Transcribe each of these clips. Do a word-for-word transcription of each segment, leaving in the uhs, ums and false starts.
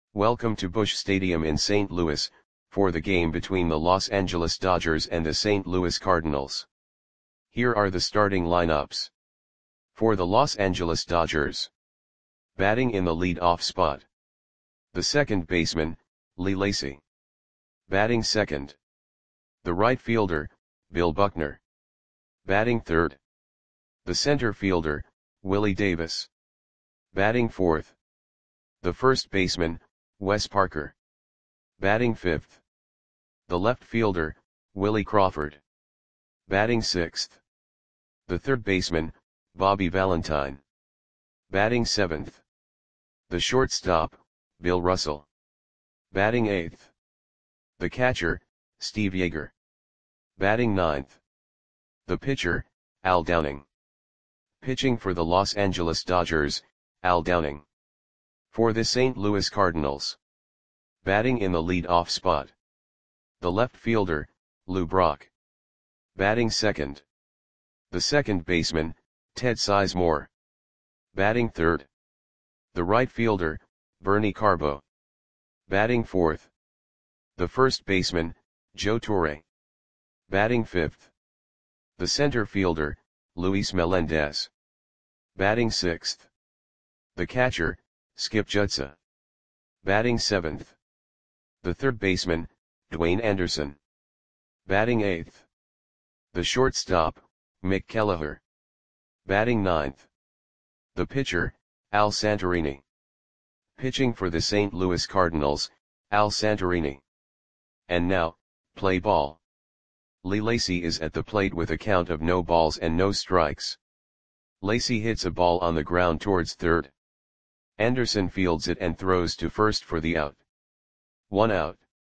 Welcome to Busch Stadium in Saint Louis, for the game between the Los Angeles Dodgers and the Saint Louis Cardinals. Here are the starting lineups. For the Los Angeles Dodgers. Batting in the lead-off spot. The second baseman, Lee Lacy. Batting second. The right fielder, Bill Buckner. Batting third. The center fielder, Willie Davis. Batting fourth. The first baseman, Wes Parker. Batting fifth. The left fielder, Willie Crawford. Batting sixth. The third baseman, Bobby Valentine. Batting seventh. The shortstop, Bill Russell. Batting eighth. The catcher, Steve Yeager. Batting ninth. The pitcher, Al Downing. Pitching for the Los Angeles Dodgers, Al Downing. For the Saint Louis Cardinals. Batting in the lead-off spot. The left fielder, Lou Brock. Batting second. The second baseman, Ted Sizemore. Batting third. The right fielder, Bernie Carbo. Batting fourth. The first baseman, Joe Torre. Batting fifth. The center fielder, Luis Melendez. Batting sixth. The catcher, Skip Jutsa. Batting seventh. The third baseman, Dwayne Anderson. Batting eighth. The shortstop, Mick Kelleher. Batting ninth. The pitcher, Al Santorini. Pitching for the Saint Louis Cardinals, Al Santorini. And now, play ball. Lee Lacy is at the plate with a count of no balls and no strikes. Lacy hits a ball on the ground towards third. Anderson fields it and throws to first for the out. One out.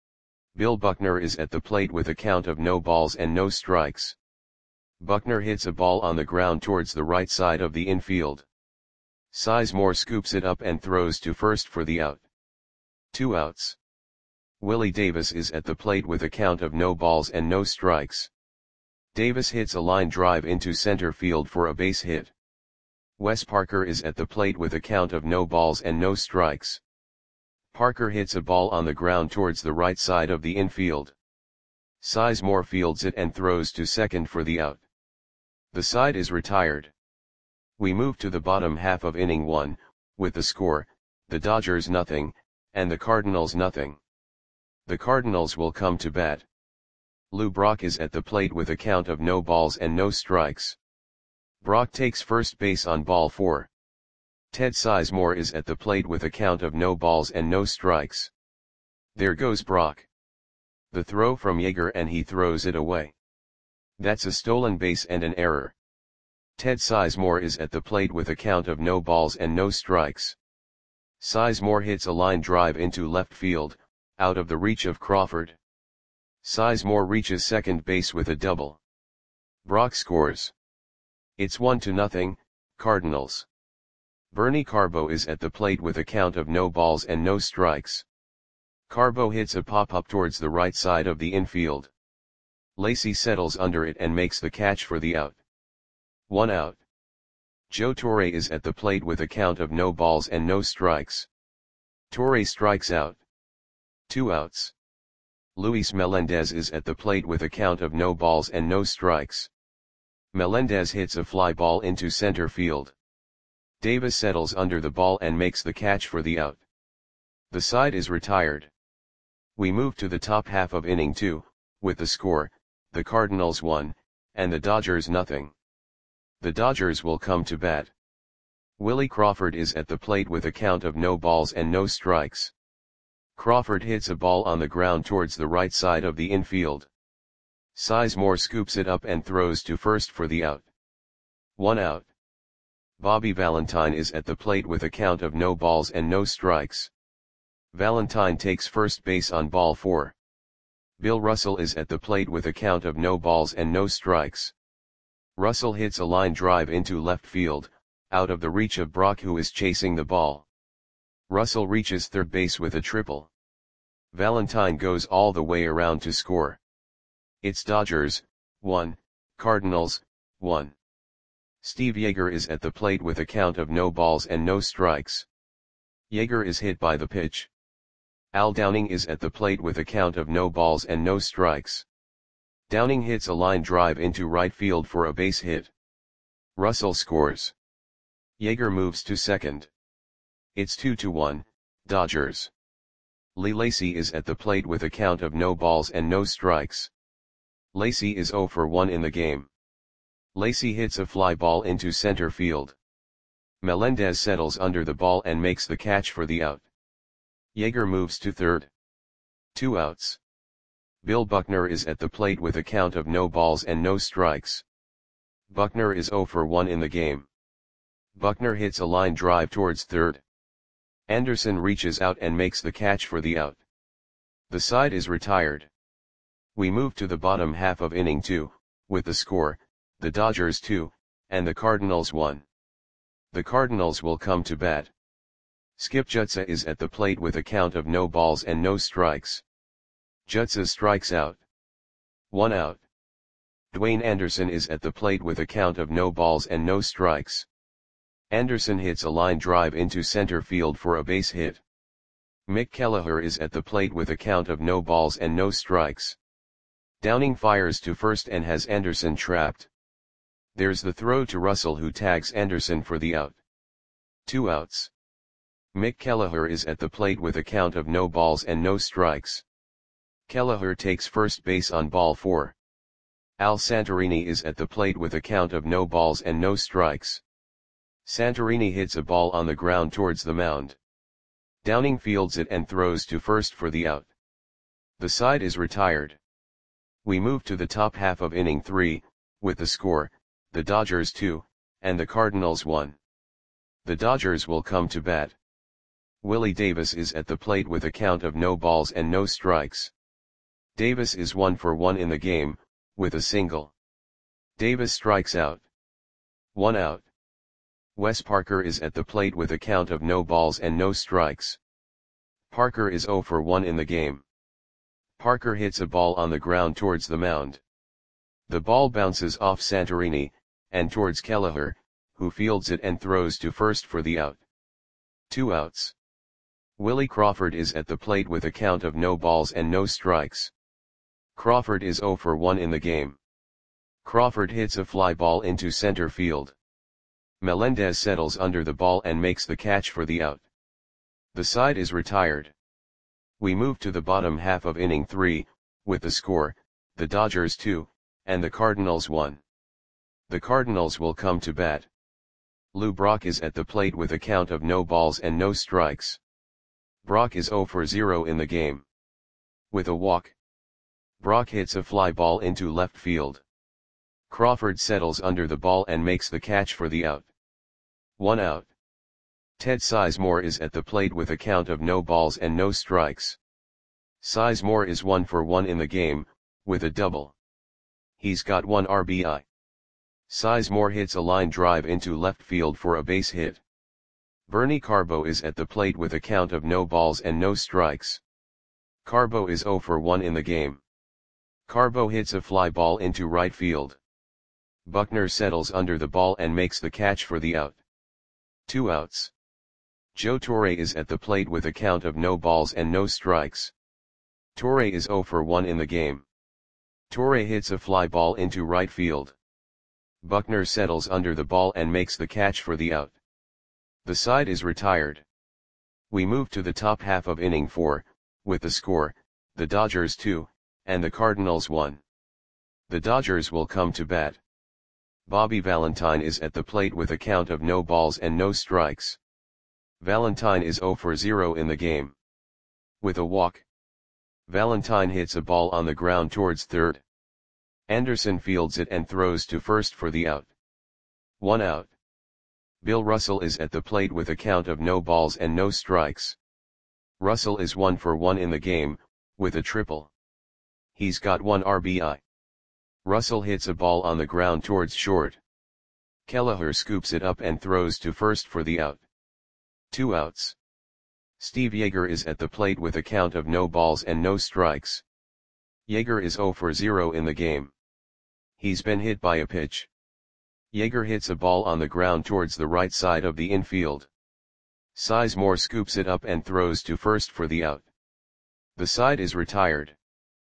Bill Buckner is at the plate with a count of no balls and no strikes. Buckner hits a ball on the ground towards the right side of the infield. Sizemore scoops it up and throws to first for the out. Two outs. Willie Davis is at the plate with a count of no balls and no strikes. Davis hits a line drive into center field for a base hit. Wes Parker is at the plate with a count of no balls and no strikes. Parker hits a ball on the ground towards the right side of the infield. Sizemore fields it and throws to second for the out. The side is retired. We move to the bottom half of inning one, with the score, the Dodgers nothing, and the Cardinals nothing. The Cardinals will come to bat. Lou Brock is at the plate with a count of no balls and no strikes. Brock takes first base on ball four. Ted Sizemore is at the plate with a count of no balls and no strikes. There goes Brock. The throw from Yeager and he throws it away. That's a stolen base and an error. Ted Sizemore is at the plate with a count of no balls and no strikes. Sizemore hits a line drive into left field, out of the reach of Crawford. Sizemore reaches second base with a double. Brock scores. It's one to nothing, Cardinals. Bernie Carbo is at the plate with a count of no balls and no strikes. Carbo hits a pop-up towards the right side of the infield. Lacy settles under it and makes the catch for the out. One out. Joe Torre is at the plate with a count of no balls and no strikes. Torre strikes out. Two outs. Luis Melendez is at the plate with a count of no balls and no strikes. Melendez hits a fly ball into center field. Davis settles under the ball and makes the catch for the out. The side is retired. We move to the top half of inning two, with the score, the Cardinals one, and the Dodgers nothing. The Dodgers will come to bat. Willie Crawford is at the plate with a count of no balls and no strikes. Crawford hits a ball on the ground towards the right side of the infield. Sizemore scoops it up and throws to first for the out. One out. Bobby Valentine is at the plate with a count of no balls and no strikes. Valentine takes first base on ball four. Bill Russell is at the plate with a count of no balls and no strikes. Russell hits a line drive into left field, out of the reach of Brock who is chasing the ball. Russell reaches third base with a triple. Valentine goes all the way around to score. It's Dodgers, one, Cardinals, one. Steve Yeager is at the plate with a count of no balls and no strikes. Yeager is hit by the pitch. Al Downing is at the plate with a count of no balls and no strikes. Downing hits a line drive into right field for a base hit. Russell scores. Yeager moves to second. It's two to one, Dodgers. Lee Lacy is at the plate with a count of no balls and no strikes. Lacy is zero for one in the game. Lacy hits a fly ball into center field. Melendez settles under the ball and makes the catch for the out. Yeager moves to third. Two outs. Bill Buckner is at the plate with a count of no balls and no strikes. Buckner is zero for one in the game. Buckner hits a line drive towards third. Anderson reaches out and makes the catch for the out. The side is retired. We move to the bottom half of inning two, with the score, the Dodgers two, and the Cardinals one. The Cardinals will come to bat. Skip Jutsa is at the plate with a count of no balls and no strikes. Jutsa strikes out. One out. Dwayne Anderson is at the plate with a count of no balls and no strikes. Anderson hits a line drive into center field for a base hit. Mick Kelleher is at the plate with a count of no balls and no strikes. Downing fires to first and has Anderson trapped. There's the throw to Russell, who tags Anderson for the out. Two outs. Mick Kelleher is at the plate with a count of no balls and no strikes. Kelleher takes first base on ball four. Al Santorini is at the plate with a count of no balls and no strikes. Santorini hits a ball on the ground towards the mound. Downing fields it and throws to first for the out. The side is retired. We move to the top half of inning three, with the score, the Dodgers two, and the Cardinals one. The Dodgers will come to bat. Willie Davis is at the plate with a count of no balls and no strikes. Davis is one for one in the game, with a single. Davis strikes out. One out. Wes Parker is at the plate with a count of no balls and no strikes. Parker is zero for one in the game. Parker hits a ball on the ground towards the mound. The ball bounces off Santorini, and towards Kelleher, who fields it and throws to first for the out. Two outs. Willie Crawford is at the plate with a count of no balls and no strikes. Crawford is zero for one in the game. Crawford hits a fly ball into center field. Melendez settles under the ball and makes the catch for the out. The side is retired. We move to the bottom half of inning three, with the score, the Dodgers two, and the Cardinals one. The Cardinals will come to bat. Lou Brock is at the plate with a count of no balls and no strikes. Brock is zero for zero in the game. With a walk, Brock hits a fly ball into left field. Crawford settles under the ball and makes the catch for the out. One out. Ted Sizemore is at the plate with a count of no balls and no strikes. Sizemore is one for one in the game, with a double. He's got one R B I. Sizemore hits a line drive into left field for a base hit. Bernie Carbo is at the plate with a count of no balls and no strikes. Carbo is zero for one in the game. Carbo hits a fly ball into right field. Buckner settles under the ball and makes the catch for the out. Two outs. Joe Torre is at the plate with a count of no balls and no strikes. Torre is zero for one in the game. Torre hits a fly ball into right field. Buckner settles under the ball and makes the catch for the out. The side is retired. We move to the top half of inning four, with the score, the Dodgers two, and the Cardinals one. The Dodgers will come to bat. Bobby Valentine is at the plate with a count of no balls and no strikes. Valentine is zero for zero in the game. With a walk, Valentine hits a ball on the ground towards third. Anderson fields it and throws to first for the out. One out. Bill Russell is at the plate with a count of no balls and no strikes. Russell is one for one in the game, with a triple. He's got one R B I. Russell hits a ball on the ground towards short. Kelleher scoops it up and throws to first for the out. Two outs. Steve Yeager is at the plate with a count of no balls and no strikes. Yeager is zero for zero in the game. He's been hit by a pitch. Yeager hits a ball on the ground towards the right side of the infield. Sizemore scoops it up and throws to first for the out. The side is retired.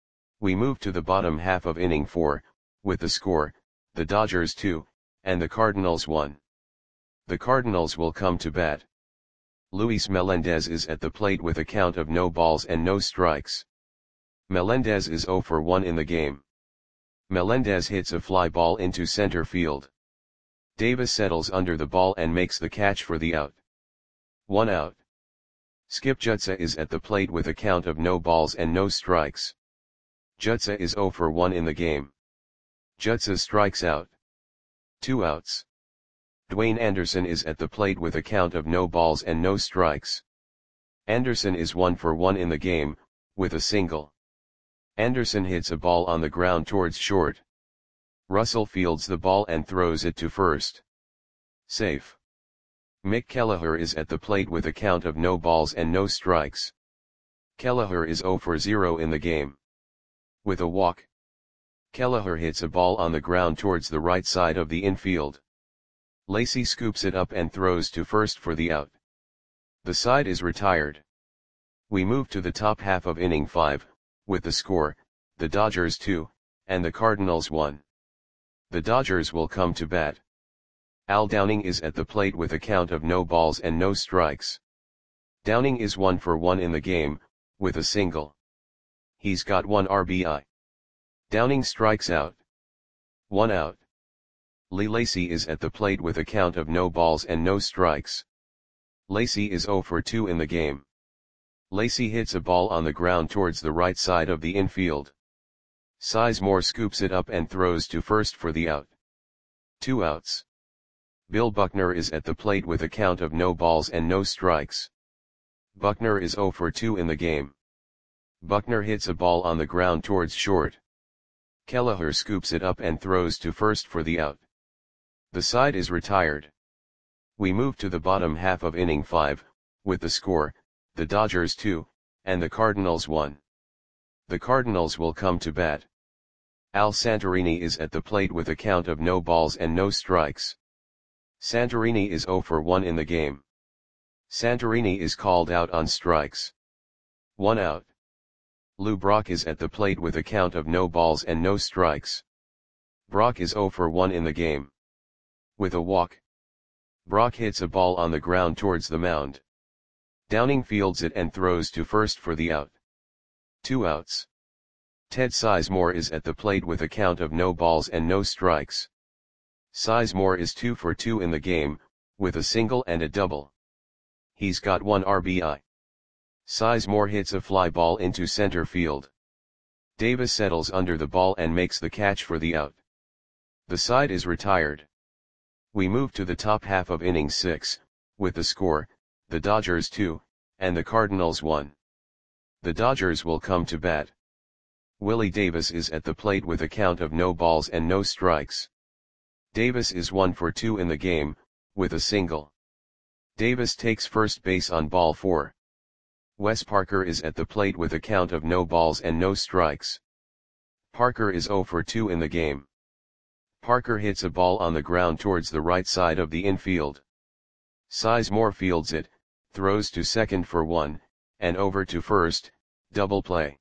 We move to the bottom half of inning four, with the score, the Dodgers two, and the Cardinals one. The Cardinals will come to bat. Luis Melendez is at the plate with a count of no balls and no strikes. Melendez is zero for one in the game. Melendez hits a fly ball into center field. Davis settles under the ball and makes the catch for the out. One out. Skip Jutsa is at the plate with a count of no balls and no strikes. Jutsa is zero for one in the game. Jutsa strikes out. Two outs. Dwayne Anderson is at the plate with a count of no balls and no strikes. Anderson is one for one in the game, with a single. Anderson hits a ball on the ground towards short. Russell fields the ball and throws it to first. Safe. Mick Kelleher is at the plate with a count of no balls and no strikes. Kelleher is zero for zero in the game. With a walk. Kelleher hits a ball on the ground towards the right side of the infield. Lacy scoops it up and throws to first for the out. The side is retired. We move to the top half of inning five, with the score, the Dodgers two, and the Cardinals one. The Dodgers will come to bat. Al Downing is at the plate with a count of no balls and no strikes. Downing is one for one in the game, with a single. He's got one R B I. Downing strikes out. One out. Lee Lacy is at the plate with a count of no balls and no strikes. Lacy is zero for two in the game. Lacy hits a ball on the ground towards the right side of the infield. Sizemore scoops it up and throws to first for the out. Two outs. Bill Buckner is at the plate with a count of no balls and no strikes. Buckner is zero for two in the game. Buckner hits a ball on the ground towards short. Kelleher scoops it up and throws to first for the out. The side is retired. We move to the bottom half of inning five, with the score, the Dodgers two, and the Cardinals one. The Cardinals will come to bat. Al Santorini is at the plate with a count of no balls and no strikes. Santorini is zero for one in the game. Santorini is called out on strikes. One out. Lou Brock is at the plate with a count of no balls and no strikes. Brock is zero for one in the game. With a walk. Brock hits a ball on the ground towards the mound. Downing fields it and throws to first for the out. Two outs. Ted Sizemore is at the plate with a count of no balls and no strikes. Sizemore is two for two in the game, with a single and a double. He's got one R B I. Sizemore hits a fly ball into center field. Davis settles under the ball and makes the catch for the out. The side is retired. We move to the top half of inning six, with the score, the Dodgers two, and the Cardinals one. The Dodgers will come to bat. Willie Davis is at the plate with a count of no balls and no strikes. Davis is one for two in the game, with a single. Davis takes first base on ball four. Wes Parker is at the plate with a count of no balls and no strikes. Parker is zero for two in the game. Parker hits a ball on the ground towards the right side of the infield. Sizemore fields it, throws to second for one, and over to first, double play.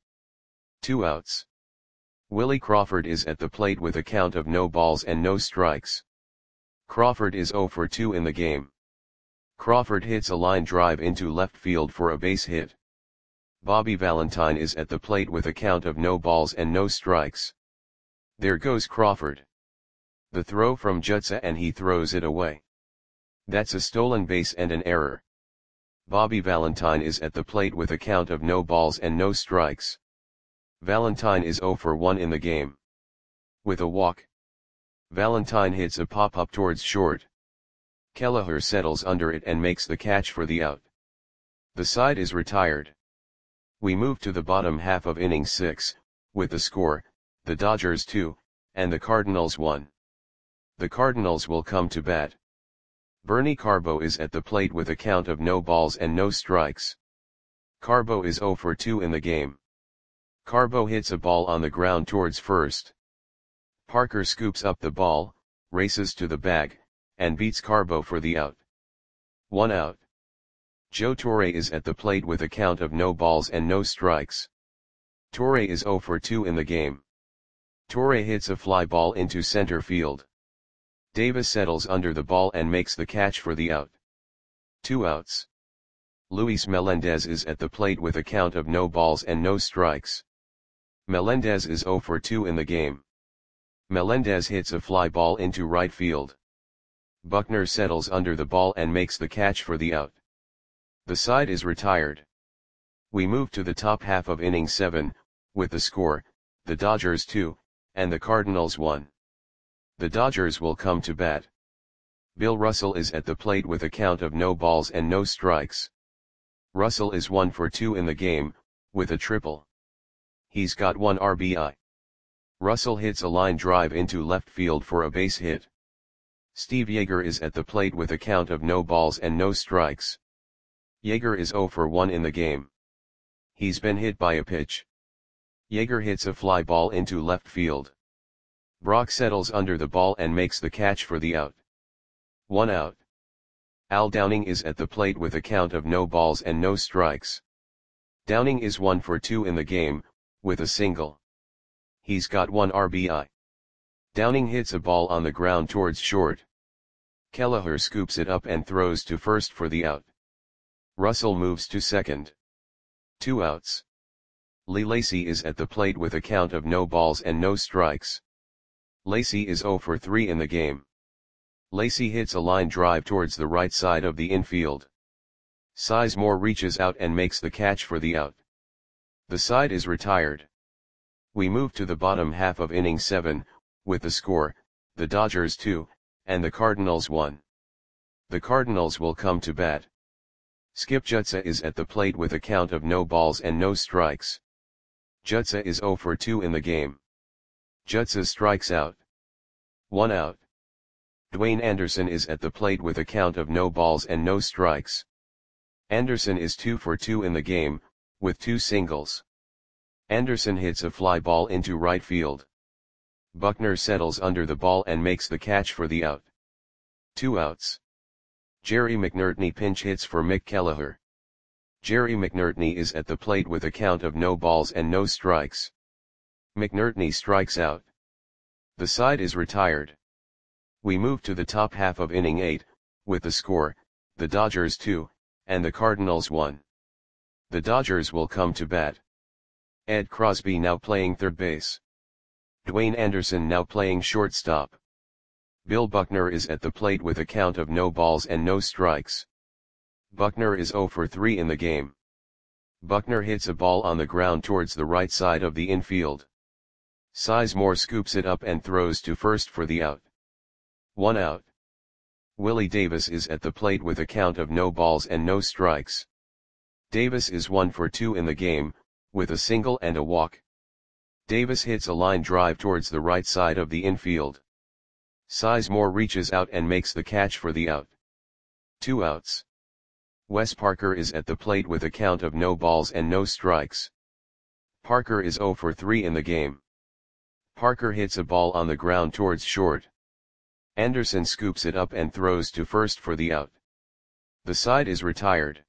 Two outs. Willie Crawford is at the plate with a count of no balls and no strikes. Crawford is zero for two in the game. Crawford hits a line drive into left field for a base hit. Bobby Valentine is at the plate with a count of no balls and no strikes. There goes Crawford. The throw from Jutsa and he throws it away. That's a stolen base and an error. Bobby Valentine is at the plate with a count of no balls and no strikes. Valentine is zero for one in the game. With a walk. Valentine hits a pop-up towards short. Kelleher settles under it and makes the catch for the out. The side is retired. We move to the bottom half of inning six, with the score, the Dodgers two, and the Cardinals one. The Cardinals will come to bat. Bernie Carbo is at the plate with a count of no balls and no strikes. Carbo is zero for two in the game. Carbo hits a ball on the ground towards first. Parker scoops up the ball, races to the bag, and beats Carbo for the out. One out. Joe Torre is at the plate with a count of no balls and no strikes. Torre is zero for two in the game. Torre hits a fly ball into center field. Davis settles under the ball and makes the catch for the out. Two outs. Luis Melendez is at the plate with a count of no balls and no strikes. Melendez is zero for two in the game. Melendez hits a fly ball into right field. Buckner settles under the ball and makes the catch for the out. The side is retired. We move to the top half of inning seven, with the score, the Dodgers two, and the Cardinals one. The Dodgers will come to bat. Bill Russell is at the plate with a count of no balls and no strikes. Russell is one for two in the game, with a triple. He's got one R B I. Russell hits a line drive into left field for a base hit. Steve Yeager is at the plate with a count of no balls and no strikes. Yeager is zero for one in the game. He's been hit by a pitch. Yeager hits a fly ball into left field. Brock settles under the ball and makes the catch for the out. One out. Al Downing is at the plate with a count of no balls and no strikes. Downing is one for two in the game, with a single. He's got one R B I. Downing hits a ball on the ground towards short. Kelleher scoops it up and throws to first for the out. Russell moves to second. Two outs. Lee Lacy is at the plate with a count of no balls and no strikes. Lacy is zero for three in the game. Lacy hits a line drive towards the right side of the infield. Sizemore reaches out and makes the catch for the out. The side is retired. We move to the bottom half of inning seven, with the score, the Dodgers two, and the Cardinals one. The Cardinals will come to bat. Skip Jutsa is at the plate with a count of no balls and no strikes. Jutsa is zero for two in the game. Jutsa strikes out. One out. Dwayne Anderson is at the plate with a count of no balls and no strikes. Anderson is two for two in the game, with two singles. Anderson hits a fly ball into right field. Buckner settles under the ball and makes the catch for the out. Two outs. Jerry McNertney pinch hits for Mick Kelleher. Jerry McNertney is at the plate with a count of no balls and no strikes. McNertney strikes out. The side is retired. We move to the top half of inning eight, with the score, the Dodgers two, and the Cardinals one. The Dodgers will come to bat. Ed Crosby now playing third base. Dwayne Anderson now playing shortstop. Bill Buckner is at the plate with a count of no balls and no strikes. Buckner is zero for three in the game. Buckner hits a ball on the ground towards the right side of the infield. Sizemore scoops it up and throws to first for the out. One out. Willie Davis is at the plate with a count of no balls and no strikes. Davis is one for two in the game, with a single and a walk. Davis hits a line drive towards the right side of the infield. Sizemore reaches out and makes the catch for the out. Two outs. Wes Parker is at the plate with a count of no balls and no strikes. Parker is zero for three in the game. Parker hits a ball on the ground towards short. Anderson scoops it up and throws to first for the out. The side is retired.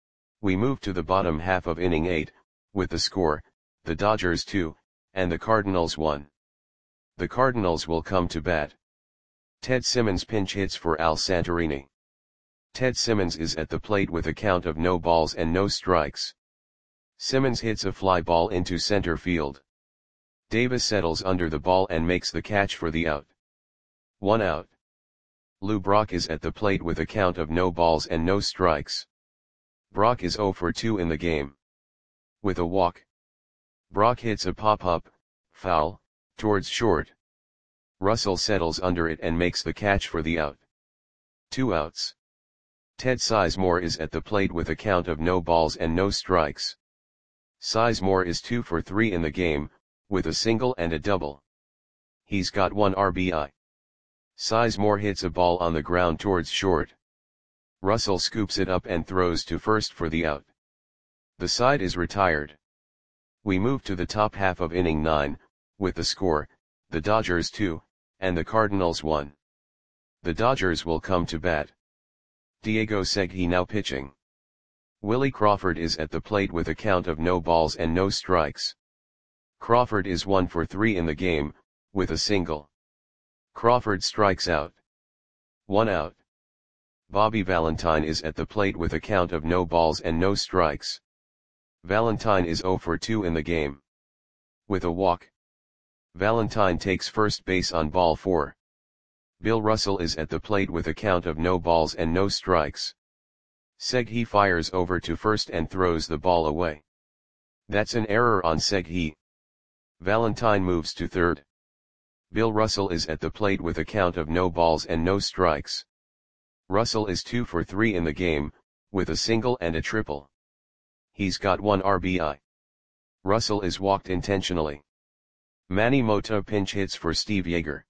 We move to the bottom half of inning eight, with the score, the Dodgers two, and the Cardinals one. The Cardinals will come to bat. Ted Simmons pinch hits for Al Santorini. Ted Simmons is at the plate with a count of no balls and no strikes. Simmons hits a fly ball into center field. Davis settles under the ball and makes the catch for the out. One out. Lou Brock is at the plate with a count of no balls and no strikes. Brock is zero for two in the game. With a walk. Brock hits a pop-up, foul, towards short. Russell settles under it and makes the catch for the out. Two outs. Ted Sizemore is at the plate with a count of no balls and no strikes. Sizemore is two for three in the game, with a single and a double. He's got one R B I. Sizemore hits a ball on the ground towards short. Russell scoops it up and throws to first for the out. The side is retired. We move to the top half of inning nine, with the score, the Dodgers two, and the Cardinals one. The Dodgers will come to bat. Diego Segui now pitching. Willie Crawford is at the plate with a count of no balls and no strikes. Crawford is one for three in the game, with a single. Crawford strikes out. One out. Bobby Valentine is at the plate with a count of no balls and no strikes. Valentine is zero for two in the game. With a walk. Valentine takes first base on ball four. Bill Russell is at the plate with a count of no balls and no strikes. Seghi fires over to first and throws the ball away. That's an error on Seghi. Valentine moves to third. Bill Russell is at the plate with a count of no balls and no strikes. Russell is two for three in the game, with a single and a triple. He's got one R B I. Russell is walked intentionally. Manny Mota pinch hits for Steve Yeager.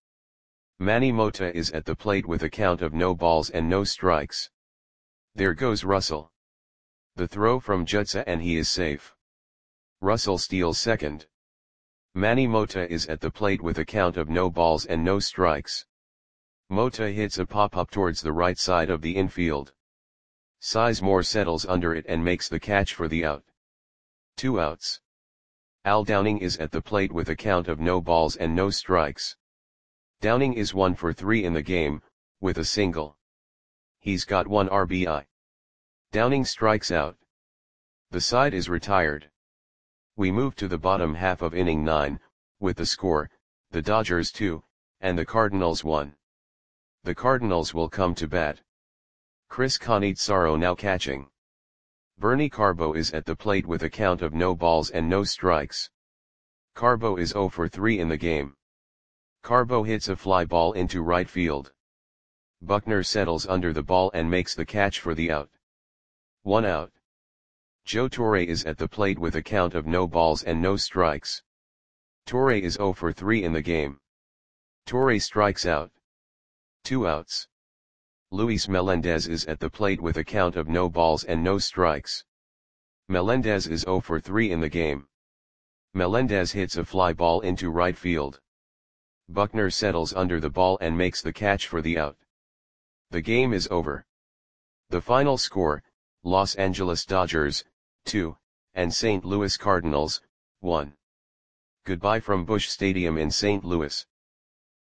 Manny Mota is at the plate with a count of no balls and no strikes. There goes Russell. The throw from Jutsa and he is safe. Russell steals second. Manny Mota is at the plate with a count of no balls and no strikes. Mota hits a pop-up towards the right side of the infield. Sizemore settles under it and makes the catch for the out. Two outs. Al Downing is at the plate with a count of no balls and no strikes. Downing is one for three in the game, with a single. He's got one R B I. Downing strikes out. The side is retired. We move to the bottom half of inning nine, with the score, the Dodgers two, and the Cardinals one. The Cardinals will come to bat. Chris Cannizzaro now catching. Bernie Carbo is at the plate with a count of no balls and no strikes. Carbo is zero for three in the game. Carbo hits a fly ball into right field. Buckner settles under the ball and makes the catch for the out. One out. Joe Torre is at the plate with a count of no balls and no strikes. Torre is zero for three in the game. Torre strikes out. Two outs. Luis Melendez is at the plate with a count of no balls and no strikes. Melendez is zero for three in the game. Melendez hits a fly ball into right field. Buckner settles under the ball and makes the catch for the out. The game is over. The final score, Los Angeles Dodgers, two, and Saint Louis Cardinals, one. Goodbye from Busch Stadium in Saint Louis.